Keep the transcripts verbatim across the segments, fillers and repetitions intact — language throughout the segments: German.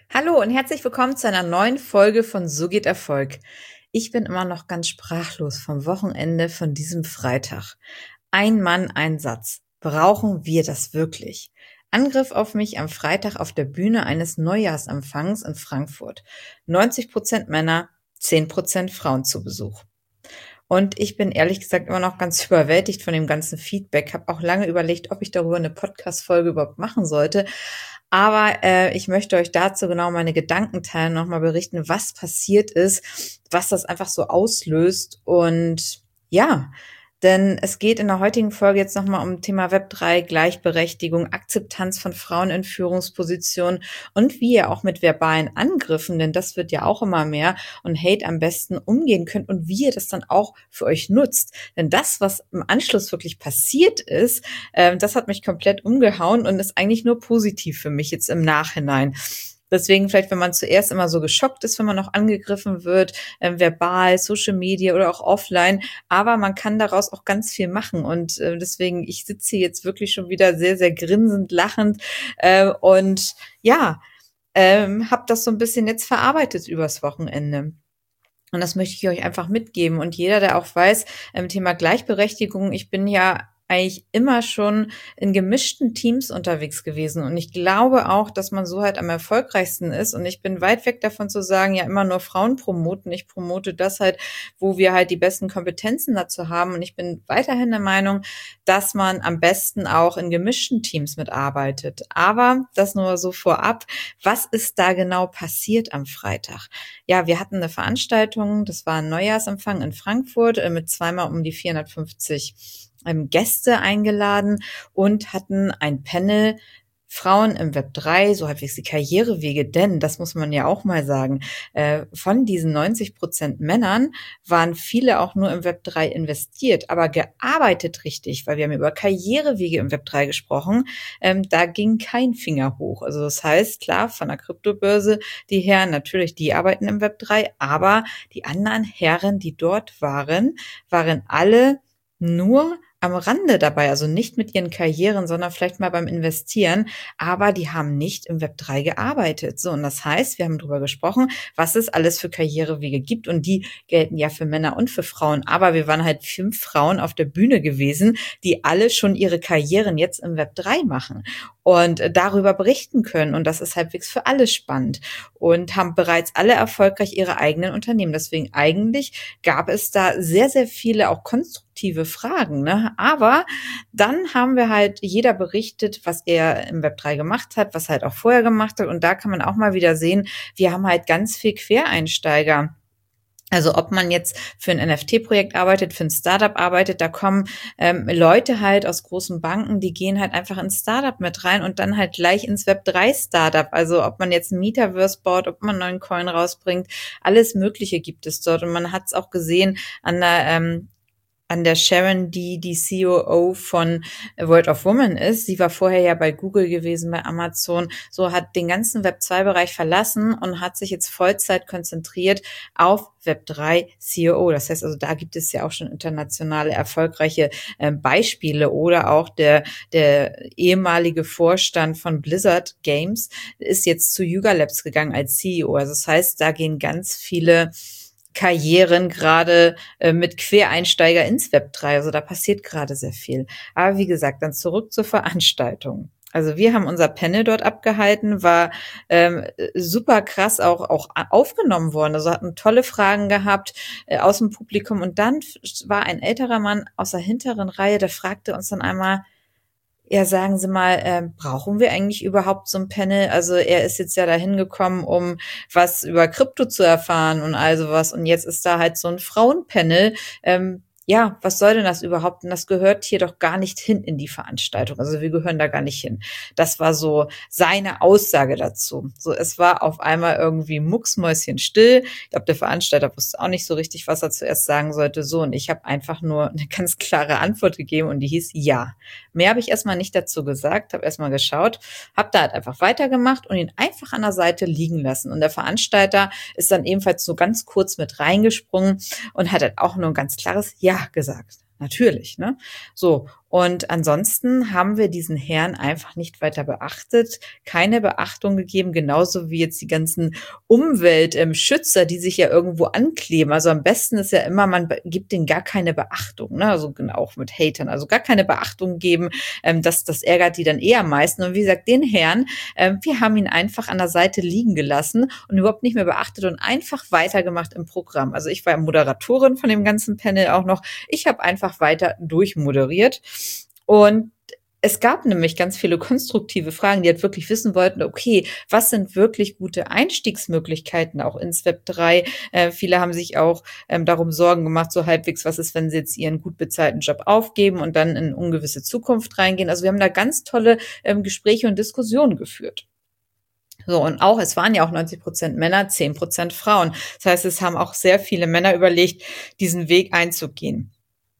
Hallo und herzlich willkommen zu einer neuen Folge von So geht Erfolg. Ich bin immer noch ganz sprachlos vom Wochenende von diesem Freitag. Ein Mann, ein Satz. Brauchen wir das wirklich? Angriff auf mich am Freitag auf der Bühne eines Neujahrsempfangs in Frankfurt. neunzig Prozent Männer, zehn Prozent Frauen zu Besuch. Und ich bin ehrlich gesagt immer noch ganz überwältigt von dem ganzen Feedback. Habe auch lange überlegt, ob ich darüber eine Podcast-Folge überhaupt machen sollte. Aber äh, ich möchte euch dazu genau meine Gedanken teilen, nochmal berichten, was passiert ist, was das einfach so auslöst. Und ja, denn es geht in der heutigen Folge jetzt nochmal um Thema Web drei, Gleichberechtigung, Akzeptanz von Frauen in Führungspositionen und wie ihr auch mit verbalen Angriffen, denn das wird ja auch immer mehr, und Hate am besten umgehen könnt und wie ihr das dann auch für euch nutzt. Denn das, was im Anschluss wirklich passiert ist, äh, das hat mich komplett umgehauen und ist eigentlich nur positiv für mich jetzt im Nachhinein. Deswegen vielleicht, wenn man zuerst immer so geschockt ist, wenn man noch angegriffen wird, äh, verbal, Social Media oder auch offline, aber man kann daraus auch ganz viel machen und äh, deswegen, ich sitze hier jetzt wirklich schon wieder sehr, sehr grinsend, lachend äh, und ja, ähm, habe das so ein bisschen jetzt verarbeitet übers Wochenende. Und das möchte ich euch einfach mitgeben. Und jeder, der auch weiß, im Thema Gleichberechtigung, ich bin ja eigentlich immer schon in gemischten Teams unterwegs gewesen. Und ich glaube auch, dass man so halt am erfolgreichsten ist. Und ich bin weit weg davon zu sagen, ja, immer nur Frauen promoten. Ich promote das halt, wo wir halt die besten Kompetenzen dazu haben. Und ich bin weiterhin der Meinung, dass man am besten auch in gemischten Teams mitarbeitet. Aber das nur so vorab. Was ist da genau passiert am Freitag? Ja, wir hatten eine Veranstaltung, das war ein Neujahrsempfang in Frankfurt äh, mit zweimal um die vierhundertfünfzig ähm, Gäste eingeladen und hatten ein Panel Frauen im Web drei, so halbwegs die Karrierewege, denn, das muss man ja auch mal sagen, äh, von diesen neunzig Prozent Männern waren viele auch nur im Web drei investiert, aber gearbeitet richtig, weil wir haben über Karrierewege im Web drei gesprochen, ähm, da ging kein Finger hoch. Also das heißt, klar, von der Kryptobörse, die Herren, natürlich, die arbeiten im Web drei, aber die anderen Herren, die dort waren, waren alle nur am Rande dabei, also nicht mit ihren Karrieren, sondern vielleicht mal beim Investieren, aber die haben nicht im Web drei gearbeitet. So, und das heißt, wir haben darüber gesprochen, was es alles für Karrierewege gibt und die gelten ja für Männer und für Frauen, aber wir waren halt fünf Frauen auf der Bühne gewesen, die alle schon ihre Karrieren jetzt im Web drei machen und darüber berichten können und das ist halbwegs für alle spannend und haben bereits alle erfolgreich ihre eigenen Unternehmen. Deswegen eigentlich gab es da sehr, sehr viele auch konstruktive Fragen, ne? Aber dann haben wir halt jeder berichtet, was er im Web drei gemacht hat, was er halt auch vorher gemacht hat und da kann man auch mal wieder sehen, wir haben halt ganz viel Quereinsteiger. Also ob man jetzt für ein N F T-Projekt arbeitet, für ein Startup arbeitet, da kommen ähm, Leute halt aus großen Banken, die gehen halt einfach ins Startup mit rein und dann halt gleich ins Web drei Startup. Also ob man jetzt ein Metaverse baut, ob man einen neuen Coin rausbringt, alles Mögliche gibt es dort. Und man hat es auch gesehen an der ähm, an der Sharon, die die C O O von World of Women ist. Sie war vorher ja bei Google gewesen, bei Amazon. So hat den ganzen Web zwei Bereich verlassen und hat sich jetzt Vollzeit konzentriert auf Web drei C O O. Das heißt also, da gibt es ja auch schon internationale erfolgreiche äh, Beispiele oder auch der, der ehemalige Vorstand von Blizzard Games ist jetzt zu Yuga Labs gegangen als C E O. Also das heißt, da gehen ganz viele Karrieren gerade äh, mit Quereinsteiger ins Web drei. Also da passiert gerade sehr viel. Aber wie gesagt, dann zurück zur Veranstaltung. Also wir haben unser Panel dort abgehalten, war ähm, super krass auch auch aufgenommen worden. Also hatten tolle Fragen gehabt äh, aus dem Publikum. Und dann war ein älterer Mann aus der hinteren Reihe, der fragte uns dann einmal, ja, sagen Sie mal, äh, brauchen wir eigentlich überhaupt so ein Panel? Also er ist jetzt ja dahin gekommen, um was über Krypto zu erfahren und all sowas. Und jetzt ist da halt so ein Frauenpanel. Ähm, ja, was soll denn das überhaupt? Und das gehört hier doch gar nicht hin in die Veranstaltung. Also wir gehören da gar nicht hin. Das war so seine Aussage dazu. So, es war auf einmal irgendwie mucksmäuschenstill. Ich glaube, der Veranstalter wusste auch nicht so richtig, was er zuerst sagen sollte. So, und ich habe einfach nur eine ganz klare Antwort gegeben und die hieß ja. Mehr habe ich erstmal nicht dazu gesagt, habe erstmal geschaut, habe da halt einfach weitergemacht und ihn einfach an der Seite liegen lassen. Und der Veranstalter ist dann ebenfalls so ganz kurz mit reingesprungen und hat halt auch nur ein ganz klares Ja gesagt. Natürlich, ne? So. Und ansonsten haben wir diesen Herrn einfach nicht weiter beachtet, keine Beachtung gegeben, genauso wie jetzt die ganzen Umweltschützer, die sich ja irgendwo ankleben. Also am besten ist ja immer, man gibt denen gar keine Beachtung, ne? Also genau, auch mit Hatern, also gar keine Beachtung geben, ähm, das, das ärgert die dann eher am meisten. Und wie gesagt, den Herrn, ähm, wir haben ihn einfach an der Seite liegen gelassen und überhaupt nicht mehr beachtet und einfach weitergemacht im Programm. Also ich war Moderatorin von dem ganzen Panel auch noch. Ich habe einfach weiter durchmoderiert. Und es gab nämlich ganz viele konstruktive Fragen, die halt wirklich wissen wollten, okay, was sind wirklich gute Einstiegsmöglichkeiten auch ins Web drei? Äh, viele haben sich auch ähm, darum Sorgen gemacht, so halbwegs, was ist, wenn sie jetzt ihren gut bezahlten Job aufgeben und dann in ungewisse Zukunft reingehen. Also wir haben da ganz tolle ähm, Gespräche und Diskussionen geführt. So, und auch, es waren ja auch neunzig Prozent Männer, zehn Prozent Frauen. Das heißt, es haben auch sehr viele Männer überlegt, diesen Weg einzugehen.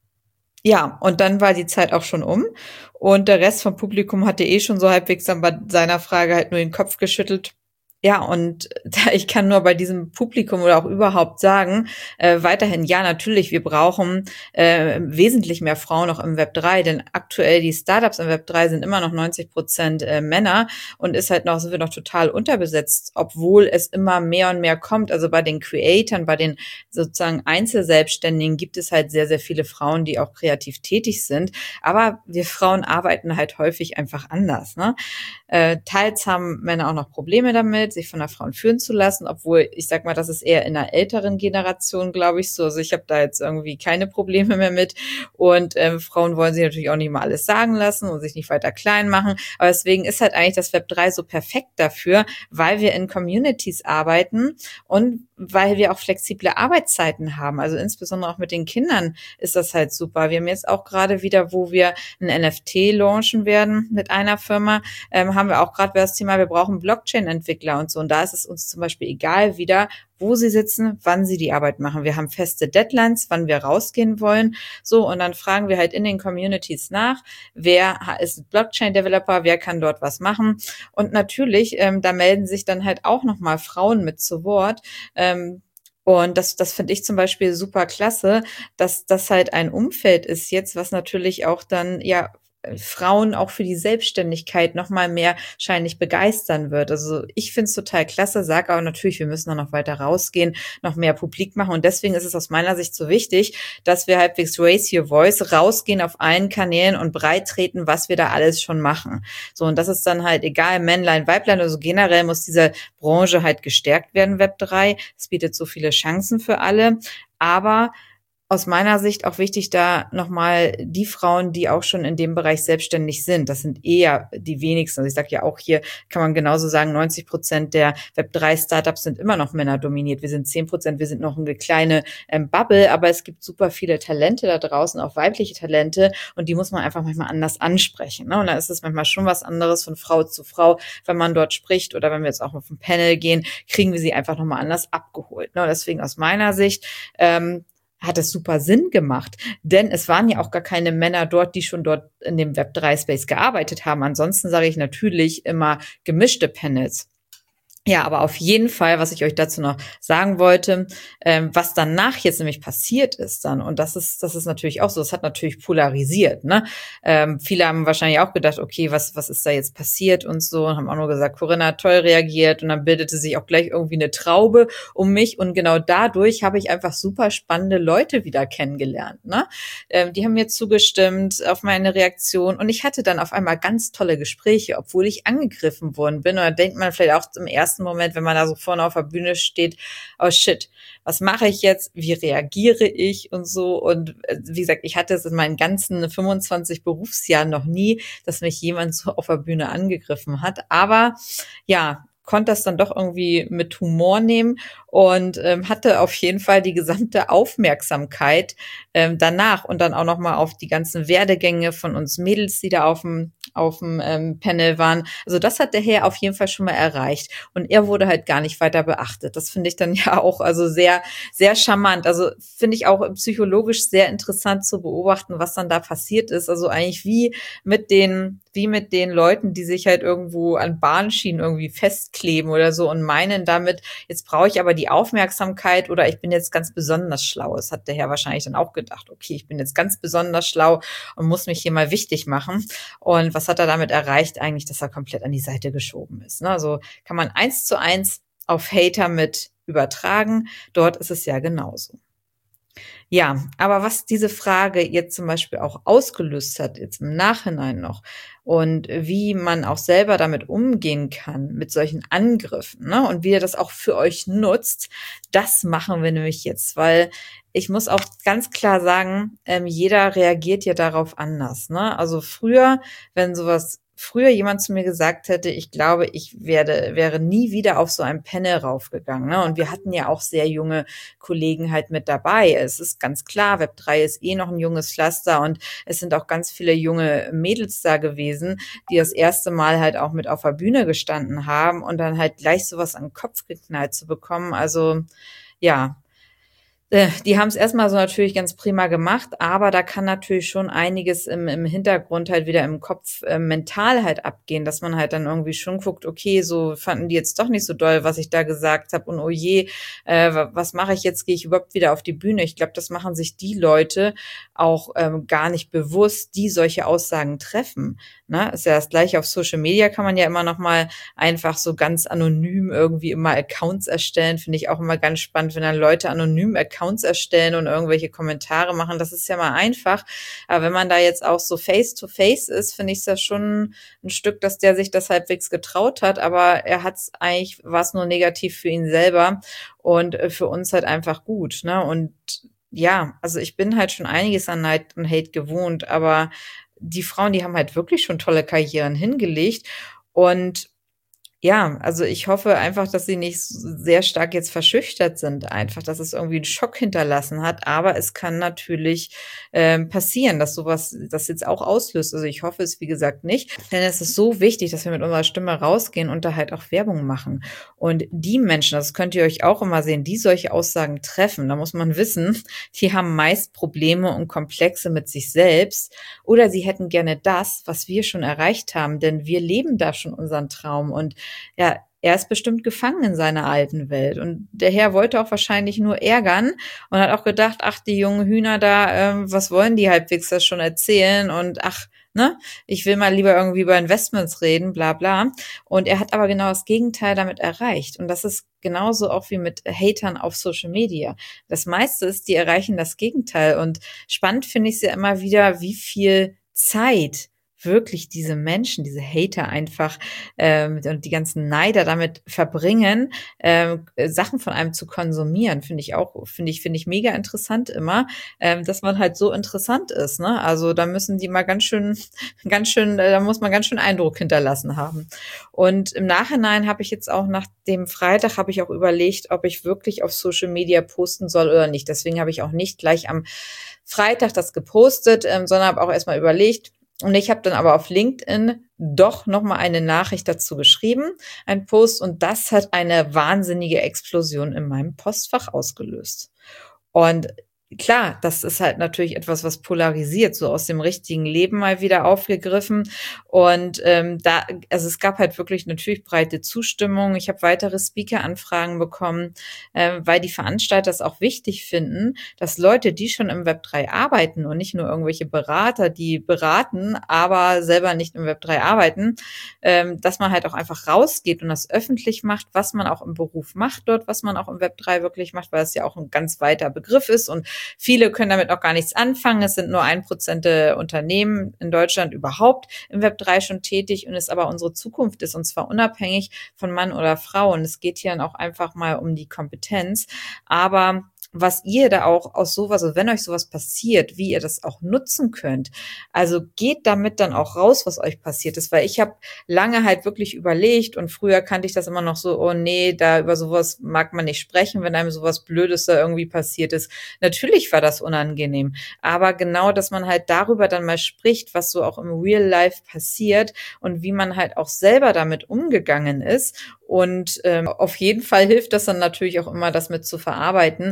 Ja, und dann war die Zeit auch schon um und der Rest vom Publikum hatte eh schon so halbwegs dann bei seiner Frage halt nur den Kopf geschüttelt. Ja, und ich kann nur bei diesem Publikum oder auch überhaupt sagen, äh, weiterhin, ja, natürlich, wir brauchen äh, wesentlich mehr Frauen noch im Web drei, denn aktuell die Startups im Web drei sind immer noch neunzig Prozent äh, Männer und ist halt noch, sind wir noch total unterbesetzt, obwohl es immer mehr und mehr kommt. Also bei den Creatoren, bei den sozusagen Einzelselbstständigen gibt es halt sehr, sehr viele Frauen, die auch kreativ tätig sind. Aber wir Frauen arbeiten halt häufig einfach anders, ne? Äh, teils haben Männer auch noch Probleme damit, sich von der Frauen führen zu lassen, obwohl ich sag mal, das ist eher in einer älteren Generation, glaube ich, so. Also ich habe da jetzt irgendwie keine Probleme mehr mit und ähm, Frauen wollen sich natürlich auch nicht mal alles sagen lassen und sich nicht weiter klein machen, aber deswegen ist halt eigentlich das Web drei so perfekt dafür, weil wir in Communities arbeiten und weil wir auch flexible Arbeitszeiten haben, also insbesondere auch mit den Kindern ist das halt super. Wir haben jetzt auch gerade wieder, wo wir ein N F T launchen werden mit einer Firma, ähm, haben wir auch gerade das Thema, wir brauchen Blockchain-Entwickler und so. Und da ist es uns zum Beispiel egal wieder, wo sie sitzen, wann sie die Arbeit machen. Wir haben feste Deadlines, wann wir rausgehen wollen. So, und dann fragen wir halt in den Communities nach, wer ist ein Blockchain-Developer, wer kann dort was machen. Und natürlich, ähm, da melden sich dann halt auch nochmal Frauen mit zu Wort. Ähm, Und das, das finde ich zum Beispiel super klasse, dass das halt ein Umfeld ist jetzt, was natürlich auch dann, ja, Frauen auch für die Selbstständigkeit noch mal mehr wahrscheinlich begeistern wird. Also ich finde es total klasse, sage aber natürlich, wir müssen da noch weiter rausgehen, noch mehr publik machen und deswegen ist es aus meiner Sicht so wichtig, dass wir halbwegs Raise Your Voice rausgehen auf allen Kanälen und breit treten, was wir da alles schon machen. So, und das ist dann halt egal, Männlein, Weiblein, also generell muss diese Branche halt gestärkt werden, Web drei. Es bietet so viele Chancen für alle, aber aus meiner Sicht auch wichtig, da nochmal die Frauen, die auch schon in dem Bereich selbstständig sind, das sind eher die wenigsten. Also ich sage ja auch hier, kann man genauso sagen, neunzig Prozent der Web drei Startups sind immer noch männerdominiert. Wir sind zehn Prozent, wir sind noch eine kleine ähm, Bubble, aber es gibt super viele Talente da draußen, auch weibliche Talente und die muss man einfach manchmal anders ansprechen, ne? Und dann ist es manchmal schon was anderes von Frau zu Frau, wenn man dort spricht oder wenn wir jetzt auch auf ein Panel gehen, kriegen wir sie einfach nochmal anders abgeholt, ne? Und deswegen aus meiner Sicht, ähm, hat es super Sinn gemacht, denn es waren ja auch gar keine Männer dort, die schon dort in dem Web drei Space gearbeitet haben. Ansonsten sage ich natürlich immer gemischte Panels. Ja, aber auf jeden Fall, was ich euch dazu noch sagen wollte, ähm, was danach jetzt nämlich passiert ist dann, und das ist, das ist natürlich auch so, das hat natürlich polarisiert, ne? Ähm, viele haben wahrscheinlich auch gedacht, okay, was, was ist da jetzt passiert und so, und haben auch nur gesagt, Corinna hat toll reagiert, und dann bildete sich auch gleich irgendwie eine Traube um mich, und genau dadurch habe ich einfach super spannende Leute wieder kennengelernt, ne? Ähm, die haben mir zugestimmt auf meine Reaktion, und ich hatte dann auf einmal ganz tolle Gespräche, obwohl ich angegriffen worden bin, und da denkt man vielleicht auch im ersten Moment, wenn man da so vorne auf der Bühne steht, oh shit, was mache ich jetzt? Wie reagiere ich und so? Und wie gesagt, ich hatte es in meinen ganzen fünfundzwanzig Berufsjahren noch nie, dass mich jemand so auf der Bühne angegriffen hat. Aber ja, konnte das dann doch irgendwie mit Humor nehmen und ähm, hatte auf jeden Fall die gesamte Aufmerksamkeit ähm, danach und dann auch nochmal auf die ganzen Werdegänge von uns Mädels, die da auf dem auf dem ähm, Panel waren. Also das hat der Herr auf jeden Fall schon mal erreicht. Und er wurde halt gar nicht weiter beachtet. Das finde ich dann ja auch also sehr, sehr charmant. Also finde ich auch psychologisch sehr interessant zu beobachten, was dann da passiert ist. Also eigentlich wie mit den, wie mit den Leuten, die sich halt irgendwo an Bahnschienen irgendwie festkleben oder so und meinen damit, jetzt brauche ich aber die Aufmerksamkeit oder ich bin jetzt ganz besonders schlau. Das hat der Herr wahrscheinlich dann auch gedacht. Okay, ich bin jetzt ganz besonders schlau und muss mich hier mal wichtig machen. Und was hat er damit erreicht? Eigentlich, dass er komplett an die Seite geschoben ist. Ne? Also kann man eins zu eins auf Hater mit übertragen. Dort ist es ja genauso. Ja, aber was diese Frage jetzt zum Beispiel auch ausgelöst hat, jetzt im Nachhinein noch, und wie man auch selber damit umgehen kann, mit solchen Angriffen, ne, und wie ihr das auch für euch nutzt, das machen wir nämlich jetzt, weil ich muss auch ganz klar sagen, ähm, jeder reagiert ja darauf anders, ne? Also früher, wenn sowas früher jemand zu mir gesagt hätte, ich glaube, ich werde, wäre nie wieder auf so ein Panel raufgegangen, ne? Und wir hatten ja auch sehr junge Kollegen halt mit dabei. Es ist ganz klar, Web drei ist eh noch ein junges Pflaster und es sind auch ganz viele junge Mädels da gewesen, die das erste Mal halt auch mit auf der Bühne gestanden haben und dann halt gleich sowas an den Kopf geknallt zu bekommen. Also, ja. Äh, Die haben es erstmal so natürlich ganz prima gemacht, aber da kann natürlich schon einiges im, im Hintergrund halt wieder im Kopf äh, mental halt abgehen, dass man halt dann irgendwie schon guckt, okay, so fanden die jetzt doch nicht so doll, was ich da gesagt habe und oh je, äh, was mache ich jetzt, gehe ich überhaupt wieder auf die Bühne? Ich glaube, das machen sich die Leute auch ähm, gar nicht bewusst, die solche Aussagen treffen. Ne? Ist ja das Gleiche auf Social Media, kann man ja immer noch mal einfach so ganz anonym irgendwie immer Accounts erstellen, finde ich auch immer ganz spannend, wenn dann Leute anonym Accounts Accounts erstellen und irgendwelche Kommentare machen, das ist ja mal einfach. Aber wenn man da jetzt auch so face-to-face ist, finde ich es ja schon ein Stück, dass der sich das halbwegs getraut hat, aber er hat es eigentlich, war es nur negativ für ihn selber und für uns halt einfach gut, ne? Und ja, also ich bin halt schon einiges an Neid und Hate gewohnt, aber die Frauen, die haben halt wirklich schon tolle Karrieren hingelegt und ja, also ich hoffe einfach, dass sie nicht sehr stark jetzt verschüchtert sind einfach, dass es irgendwie einen Schock hinterlassen hat. Aber es kann natürlich ähm, passieren, dass sowas das jetzt auch auslöst. Also ich hoffe es, wie gesagt, nicht. Denn es ist so wichtig, dass wir mit unserer Stimme rausgehen und da halt auch Werbung machen. Und die Menschen, das könnt ihr euch auch immer sehen, die solche Aussagen treffen, da muss man wissen, die haben meist Probleme und Komplexe mit sich selbst. Oder sie hätten gerne das, was wir schon erreicht haben. Denn wir leben da schon unseren Traum. Und ja, er ist bestimmt gefangen in seiner alten Welt. Und der Herr wollte auch wahrscheinlich nur ärgern und hat auch gedacht, ach, die jungen Hühner da, ähm, was wollen die halbwegs das schon erzählen? Und ach, ne, ich will mal lieber irgendwie über Investments reden, bla bla. Und er hat aber genau das Gegenteil damit erreicht. Und das ist genauso auch wie mit Hatern auf Social Media. Das meiste ist, die erreichen das Gegenteil. Und spannend finde ich es ja immer wieder, wie viel Zeit wirklich diese Menschen, diese Hater einfach ähm, und die ganzen Neider damit verbringen, ähm, Sachen von einem zu konsumieren, finde ich auch, finde ich, finde ich mega interessant immer, ähm, dass man halt so interessant ist, ne? Also da müssen die mal ganz schön, ganz schön, äh, da muss man ganz schön Eindruck hinterlassen haben. Und im Nachhinein habe ich jetzt auch nach dem Freitag habe ich auch überlegt, ob ich wirklich auf Social Media posten soll oder nicht. Deswegen habe ich auch nicht gleich am Freitag das gepostet, ähm, sondern habe auch erstmal überlegt. Und ich habe dann aber auf LinkedIn doch nochmal eine Nachricht dazu geschrieben, ein Post, und das hat eine wahnsinnige Explosion in meinem Postfach ausgelöst. Und klar, das ist halt natürlich etwas, was polarisiert, so aus dem richtigen Leben mal wieder aufgegriffen. Und ähm, da, also es gab halt wirklich natürlich breite Zustimmung. Ich habe weitere Speaker-Anfragen bekommen, äh, weil die Veranstalter es auch wichtig finden, dass Leute, die schon im Web drei arbeiten und nicht nur irgendwelche Berater, die beraten, aber selber nicht im Web drei arbeiten, ähm, dass man halt auch einfach rausgeht und das öffentlich macht, was man auch im Beruf macht dort, was man auch im Web drei wirklich macht, weil es ja auch ein ganz weiter Begriff ist und viele können damit auch gar nichts anfangen. Es sind nur ein Prozent der Unternehmen in Deutschland überhaupt im Web drei schon tätig und es aber unsere Zukunft ist, und zwar unabhängig von Mann oder Frau. Und es geht hier dann auch einfach mal um die Kompetenz. Aber was ihr da auch aus sowas, also wenn euch sowas passiert, wie ihr das auch nutzen könnt. Also geht damit dann auch raus, was euch passiert ist, weil ich habe lange halt wirklich überlegt und früher kannte ich das immer noch so, oh nee, da über sowas mag man nicht sprechen, wenn einem sowas Blödes da irgendwie passiert ist. Natürlich war das unangenehm, aber genau, dass man halt darüber dann mal spricht, was so auch im Real Life passiert und wie man halt auch selber damit umgegangen ist. Und ähm, auf jeden Fall hilft das dann natürlich auch immer, das mit zu verarbeiten.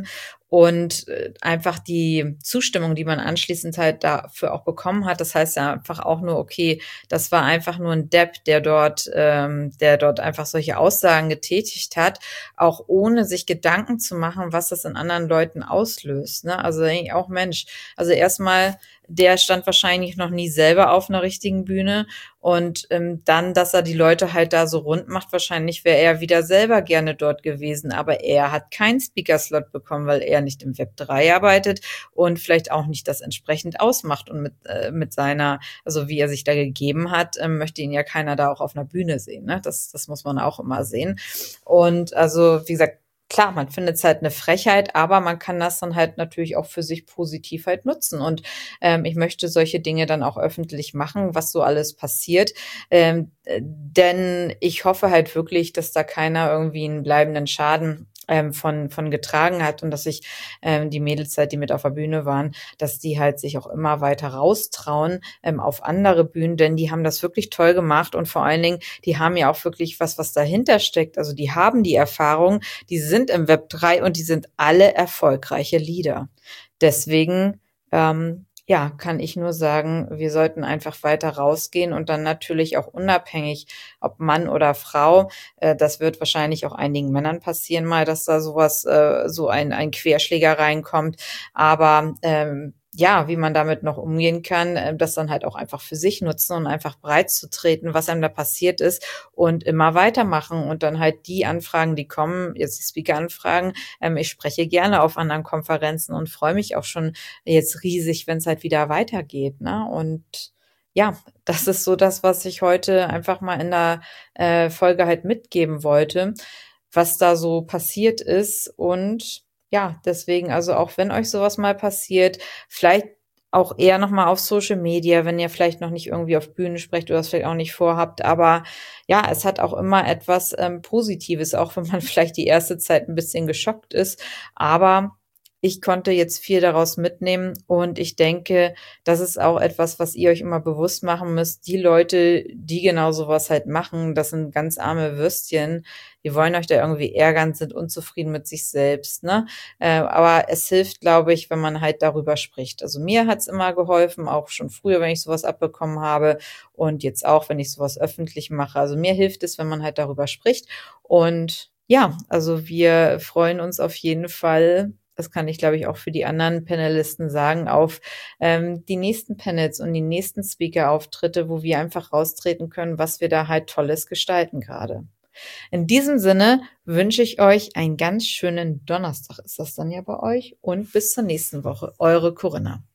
und äh, einfach die Zustimmung, die man anschließend halt dafür auch bekommen hat, das heißt ja einfach auch nur, okay, das war einfach nur ein Depp, der dort, ähm, der dort einfach solche Aussagen getätigt hat, auch ohne sich Gedanken zu machen, was das in anderen Leuten auslöst. Ne? Also denke ich auch, Mensch, also erstmal, der stand wahrscheinlich noch nie selber auf einer richtigen Bühne und ähm, dann, dass er die Leute halt da so rund macht, wahrscheinlich wäre er wieder selber gerne dort gewesen, aber er hat keinen Speaker-Slot bekommen, weil er nicht im Web drei arbeitet und vielleicht auch nicht das entsprechend ausmacht und mit, äh, mit seiner, also wie er sich da gegeben hat, ähm, möchte ihn ja keiner da auch auf einer Bühne sehen. Ne? Das, das muss man auch immer sehen. Und also, wie gesagt, klar, man findet es halt eine Frechheit, aber man kann das dann halt natürlich auch für sich positiv halt nutzen. Und ähm, ich möchte solche Dinge dann auch öffentlich machen, was so alles passiert. Ähm, äh, denn ich hoffe halt wirklich, dass da keiner irgendwie einen bleibenden Schaden ähm, von, von getragen hat und dass sich ähm, die Mädels halt, die mit auf der Bühne waren, dass die halt sich auch immer weiter raustrauen ähm, auf andere Bühnen, denn die haben das wirklich toll gemacht und vor allen Dingen, die haben ja auch wirklich was, was dahinter steckt. Also die haben die Erfahrung, die sind im Web drei und die sind alle erfolgreiche Leader. Deswegen, ähm, ja, kann ich nur sagen, wir sollten einfach weiter rausgehen und dann natürlich auch unabhängig, ob Mann oder Frau, äh, das wird wahrscheinlich auch einigen Männern passieren mal, dass da sowas, äh, so ein, ein Querschläger reinkommt. Aber ähm, ja, wie man damit noch umgehen kann, äh, das dann halt auch einfach für sich nutzen und einfach breit zu treten, was einem da passiert ist und immer weitermachen und dann halt die Anfragen, die kommen, jetzt die Speaker-Anfragen, ähm, ich spreche gerne auf anderen Konferenzen und freue mich auch schon jetzt riesig, wenn es halt wieder weitergeht, ne? Und ja, das ist so das, was ich heute einfach mal in der äh, Folge halt mitgeben wollte, was da so passiert ist. Und ja, deswegen, also auch wenn euch sowas mal passiert, vielleicht auch eher nochmal auf Social Media, wenn ihr vielleicht noch nicht irgendwie auf Bühne sprecht oder das vielleicht auch nicht vorhabt. Aber ja, es hat auch immer etwas ähm, Positives, auch wenn man vielleicht die erste Zeit ein bisschen geschockt ist. Aber ich konnte jetzt viel daraus mitnehmen und ich denke, das ist auch etwas, was ihr euch immer bewusst machen müsst. Die Leute, die genau sowas halt machen, das sind ganz arme Würstchen. Die wollen euch da irgendwie ärgern, sind unzufrieden mit sich selbst, ne? Äh, aber es hilft, glaube ich, wenn man halt darüber spricht. Also mir hat's immer geholfen, auch schon früher, wenn ich sowas abbekommen habe und jetzt auch, wenn ich sowas öffentlich mache. Also mir hilft es, wenn man halt darüber spricht. Und ja, also wir freuen uns auf jeden Fall, das kann ich, glaube ich, auch für die anderen Panelisten sagen, auf ähm, die nächsten Panels und die nächsten Speaker-Auftritte, wo wir einfach raustreten können, was wir da halt Tolles gestalten gerade. In diesem Sinne wünsche ich euch einen ganz schönen Donnerstag, ist das dann ja bei euch, und bis zur nächsten Woche. Eure Corinna.